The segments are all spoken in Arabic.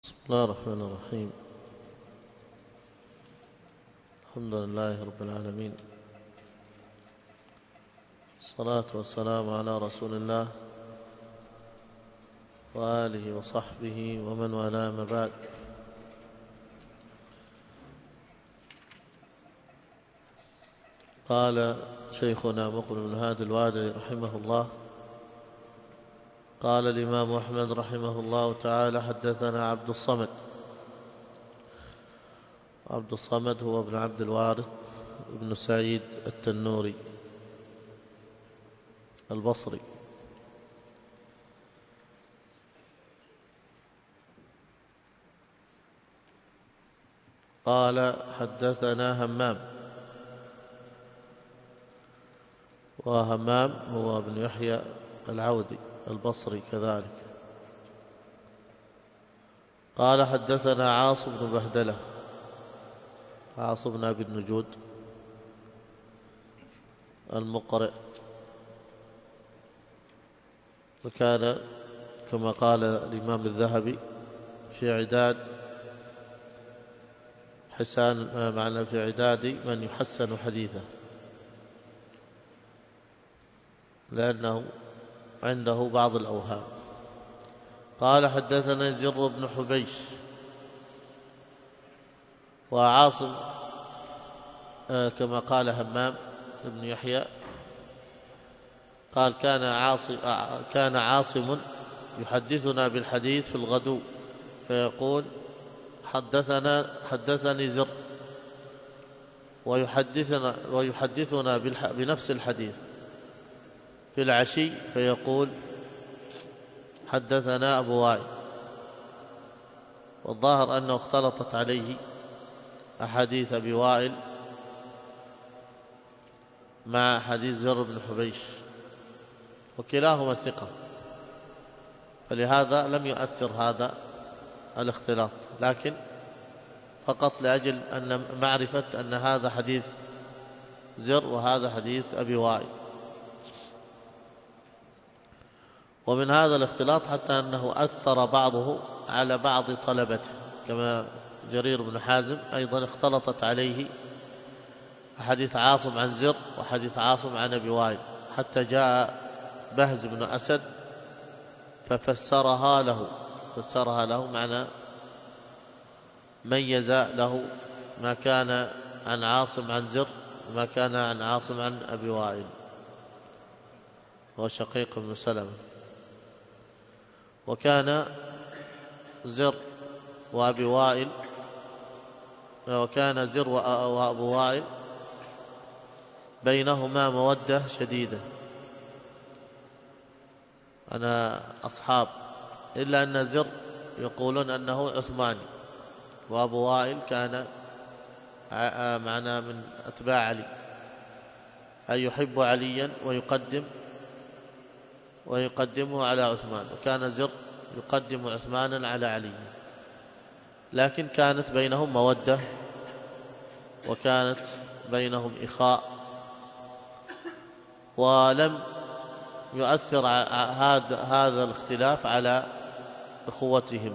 بسم الله الرحمن الرحيم. الحمد لله رب العالمين، الصلاة والسلام على رسول الله وآله وصحبه ومن والاه، ما بعد. قال شيخنا مقبل بن هادي الوادعي رحمه الله: قال الإمام أحمد رحمه الله تعالى: حدثنا عبد الصمد. عبد الصمد هو ابن عبد الوارث ابن سعيد التنوري البصري. قال حدثنا همام، وهمام هو ابن يحيى العودي البصري كذلك. قال حدثنا عاصم بن بهدلة، عاصم بن أبي النجود المقرئ، وكان كما قال الإمام الذهبي في عداد حسان، معنى في عداد من يحسن حديثه، لأنه عنده بعض الأوهام. قال حدثنا زر بن حبيش وعاصم، كما قال همام بن يحيى، قال كان عاصم يحدثنا بالحديث في الغدو فيقول: حدثني زر، ويحدثنا بنفس الحديث في العشي فيقول: حدثنا أبو وائل. والظاهر أنه اختلطت عليه أحاديث أبي وائل مع حديث زر بن حبيش، وكلاهما ثقة، فلهذا لم يؤثر هذا الاختلاط، لكن فقط لأجل أن معرفة أن هذا حديث زر وهذا حديث أبي وائل. ومن هذا الاختلاط حتى أنه أثر بعضه على بعض طلبته، كما جرير بن حازم أيضا اختلطت عليه حديث عاصم عن زر وحديث عاصم عن أبي وائل، حتى جاء بهز بن أسد ففسرها له، معنى ميز له ما كان عن عاصم عن زر وما كان عن عاصم عن أبي وائل، هو شقيق بن سلمة. وكان زر وأبي وائل، وكان زر وأبو وائل بينهما مودة شديدة، أنا أصحاب، إلا أن زر يقولون أنه عثماني، وأبو وائل كان معنا من أتباع علي، أي يحب عليا ويقدمه على عثمان، وكان زر يقدم عثمانا على علي، لكن كانت بينهم مودة وكانت بينهم إخاء، ولم يؤثر هذا الاختلاف على أخوتهم،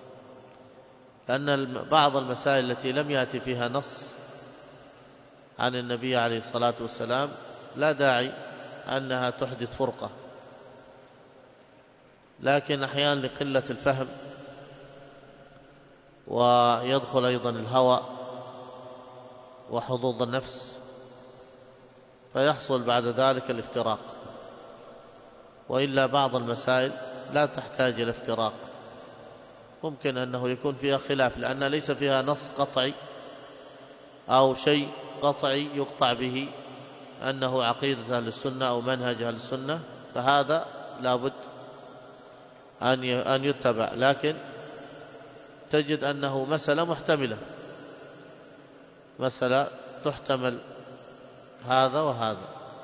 لأن بعض المسائل التي لم يأتي فيها نص عن النبي عليه الصلاة والسلام لا داعي أنها تحدث فرقة، لكن أحيانا لقلة الفهم ويدخل أيضا الهوى وحظوظ النفس، فيحصل بعد ذلك الافتراق، وإلا بعض المسائل لا تحتاج إلى افتراق، ممكن أنه يكون فيها خلاف لأن ليس فيها نص قطعي أو شيء قطعي يقطع به أنه عقيدة أهل السنة أو منهج أهل السنة، فهذا لابد أن يتبع، لكن تجد أنه مسألة محتملة، مسألة تحتمل هذا وهذا.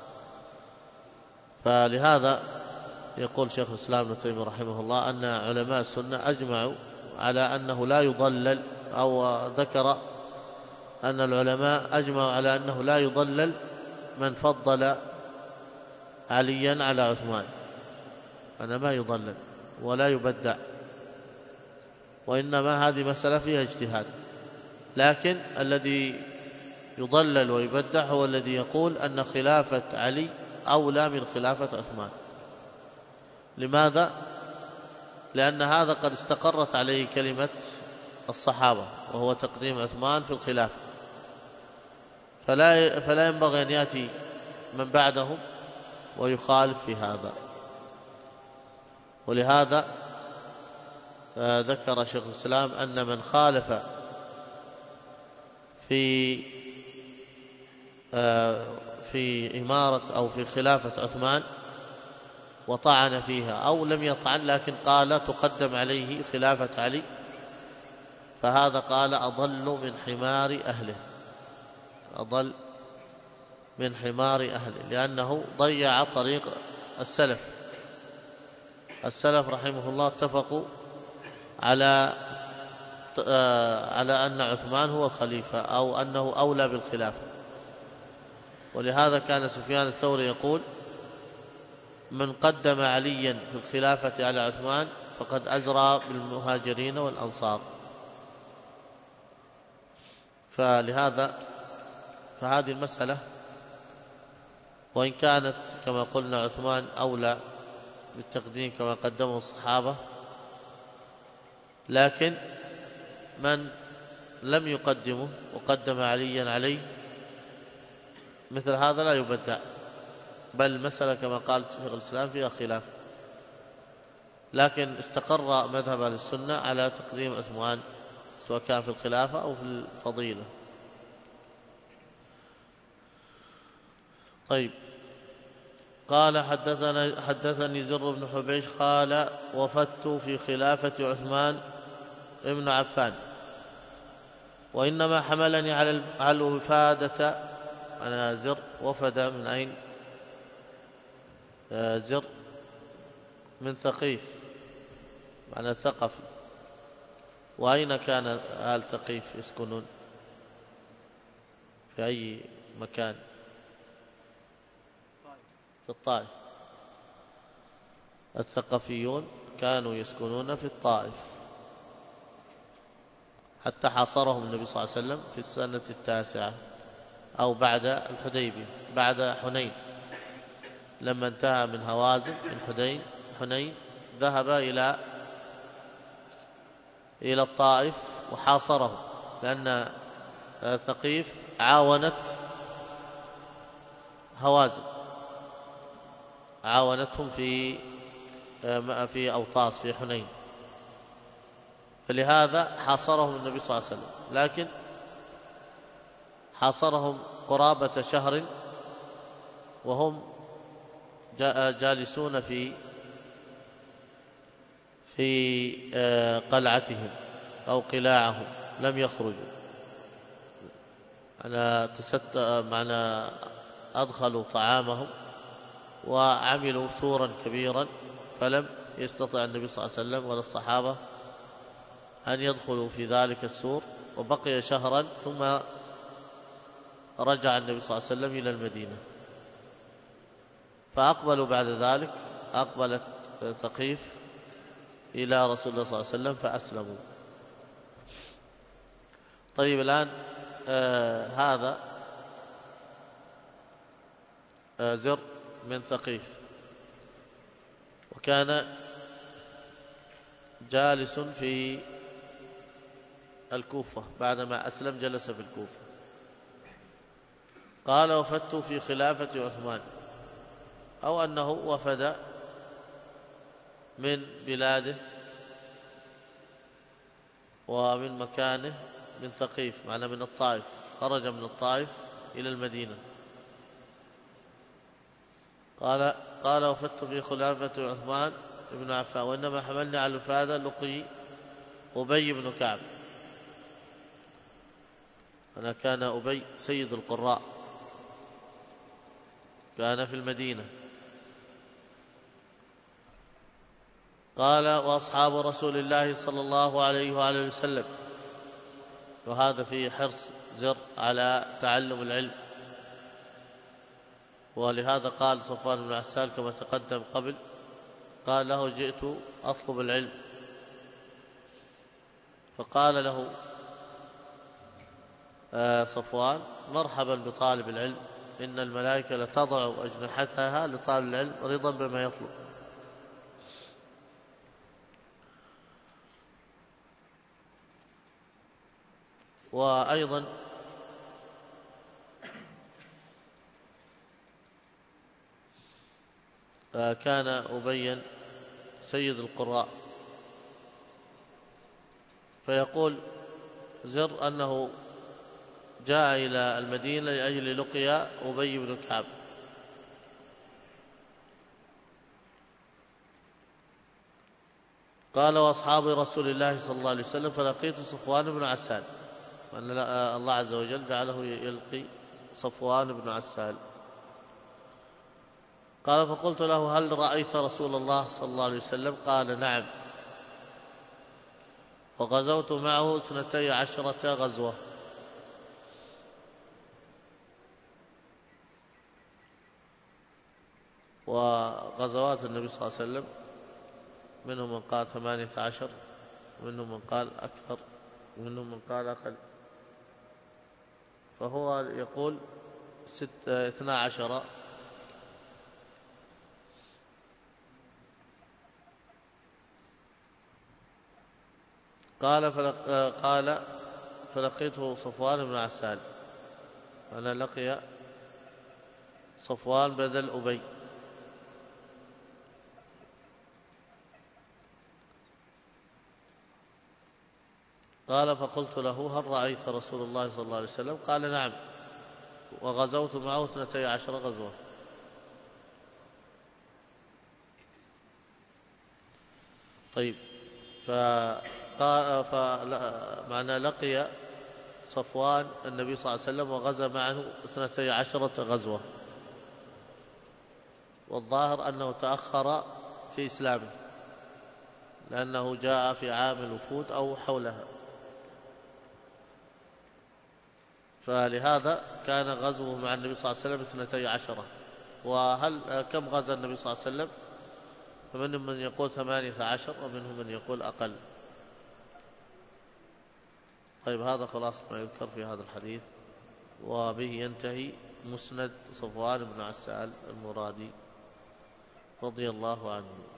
فلهذا يقول شيخ الإسلام ابن تيمية رحمه الله أن علماء السنة أجمعوا على أنه لا يضلل، أو ذكر أن العلماء أجمعوا على أنه لا يضلل من فضل عليا على عثمان، أنا ما يضلل ولا يبدع، وإنما هذه مسألة فيها اجتهاد. لكن الذي يضلل ويبدع هو الذي يقول أن خلافة علي أولى من خلافة عثمان. لماذا؟ لأن هذا قد استقرت عليه كلمة الصحابة، وهو تقديم عثمان في الخلافة، فلا ينبغي أن يأتي من بعدهم ويخالف في هذا. ولهذا ذكر شيخ الإسلام أن من خالف في إمارة أو في خلافة عثمان وطعن فيها، أو لم يطعن لكن قال تقدم عليه خلافة علي، فهذا قال أضل من حمار أهله، أضل من حمار أهله، لأنه ضيع طريق السلف. السلف رحمه الله اتفقوا على أن عثمان هو الخليفة أو أنه أولى بالخلافة. ولهذا كان سفيان الثوري يقول: من قدم عليا في الخلافة على عثمان فقد أزرى بالمهاجرين والأنصار. فلهذا فهذه المسألة وإن كانت كما قلنا عثمان أولى بالتقديم كما قدمه الصحابة، لكن من لم يقدمه وقدم عليا عليه مثل هذا لا يبدع، بل المسألة كما قال شيخ الإسلام فيها خلاف، لكن استقر مذهب أهل السنة على تقديم عثمان سواء كان في الخلافة أو في الفضيلة. طيب، قال حدثني زر بن حبيش قال: وفدت في خلافة عثمان ابن عفان، وإنما حملني على الوفادة. أنا زر وفد من أين؟ زر من ثقيف، معنى ثقفي. وأين كان أهل ثقيف يسكنون؟ في أي مكان؟ في الطائف. الثقفيون كانوا يسكنون في الطائف حتى حاصرهم النبي صلى الله عليه وسلم في السنة 9 أو بعد الحديبية، بعد حنين، لما انتهى من هوازن من حنين ذهب إلى الطائف وحاصره، لأن ثقيف عاونت هوازن، عاونتهم في أوطاس في حنين، فلهذا حاصرهم النبي صلى الله عليه وسلم، لكن حاصرهم قرابة شهر وهم جالسون في قلعتهم أو قلاعهم، لم يخرجوا. معنا أدخلوا طعامهم وعملوا سورا كبيرا، فلم يستطع النبي صلى الله عليه وسلم ولا الصحابة أن يدخلوا في ذلك السور، وبقي شهرا ثم رجع النبي صلى الله عليه وسلم إلى المدينة. فأقبلوا بعد ذلك، أقبلت ثقيف إلى رسول الله صلى الله عليه وسلم فأسلموا. طيب، الآن هذا زر من ثقيف، وكان جالس في الكوفة، بعدما أسلم جلس في الكوفة. قال: وفدت في خلافة عثمان، أو أنه وفد من بلاده ومن مكانه من ثقيف، معنى من الطائف، خرج من الطائف إلى المدينة. قال: وفدت في خلافة عثمان بن عفان، وإنما حملني على الوفادة لقي أبي بن كعب. أنا كان أبي سيد القراء، كان في المدينة. قال: وأصحاب رسول الله صلى الله عليه وآله وسلم. وهذا فيه حرص زر على تعلم العلم، ولهذا قال صفوان بن عسال كما تقدم قبل، قال له: جئت أطلب العلم. فقال له صفوان: مرحبا بطالب العلم، إن الملائكة لتضع أجنحتها لطالب العلم رضا بما يطلب. وأيضا كان أبي سيد القراء، فيقول زر أنه جاء إلى المدينة لأجل لقيا أبي بن كعب، قال: وأصحاب رسول الله صلى الله عليه وسلم فلقيت صفوان بن عسال، وأن الله عز وجل جعله يلقي صفوان بن عسال. قال: فقلت له: هل رأيت رسول الله صلى الله عليه وسلم؟ قال: نعم، وغزوت معه 12 غزوة. وغزوات النبي صلى الله عليه وسلم منهم من قال 18، ومنهم من قال أكثر، ومنهم من قال أقل، فهو يقول 12. قال فلقيته صفوان بن عسال، أنا لقي صفوان بدل أبي. قال: فقلت له: هل رأيت رسول الله صلى الله عليه وسلم؟ قال: نعم، وغزوت معه 12 غزوة. طيب، معنى لقي صفوان النبي صلى الله عليه وسلم وغزا معه 12 غزوة، والظاهر أنه تأخر في إسلامه، لأنه جاء في عام الوفود أو حولها، فلهذا كان غزوه مع النبي صلى الله عليه وسلم 12. كم غزا النبي صلى الله عليه وسلم؟ فمنهم من يقول 18، ومنهم من يقول أقل. طيب، هذا خلاص ما يذكر في هذا الحديث، وبه ينتهي مسند صفوان بن عسال المرادي رضي الله عنه.